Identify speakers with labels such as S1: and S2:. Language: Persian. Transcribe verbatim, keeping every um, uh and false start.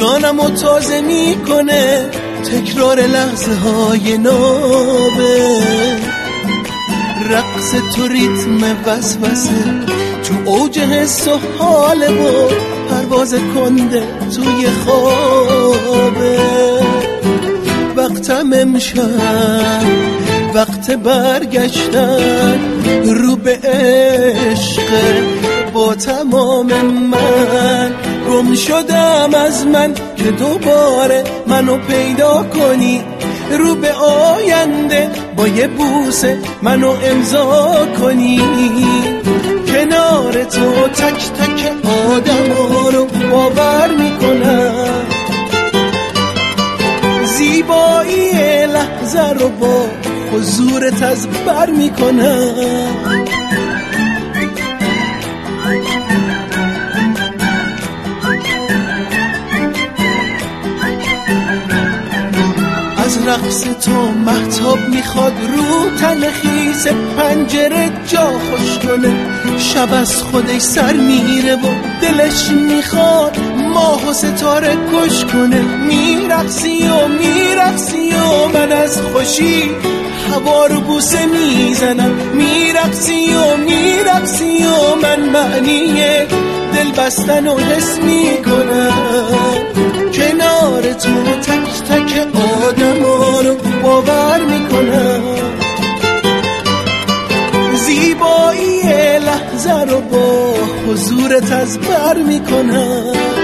S1: جانمو تازه میکنه تکرار لحظه های نابه. رقص تو ریتم وسوسه تو اوج حس و حاله و پرواز کنده توی خوابه. وقتم امشب وقت برگشتن رو به عشق، با تمام من گم شدم از من که دوباره منو پیدا کنی. رو به آینده با یه بوسه منو امضا کنی. کنار تو تک تک آدم ها رو باور میکنم، زیبایی لحظه رو با حضورت از بر میکنم. از رقص تو مهتاب میخواد رو تن خیس پنجره جا خوش کنه. شب از خودش سر میره و دلش میخواد ماه و ستاره کش کنه. میرقصی و میرقصی و من از خوشی هوا رو بوسه میزنم. میرقصی و میرقصی و من معنی دل بستن و حس میکنم. کنار تو تک تک آدم ها رو باور میکنم، زیبایی لحظه رو با حضورت از بر میکنم.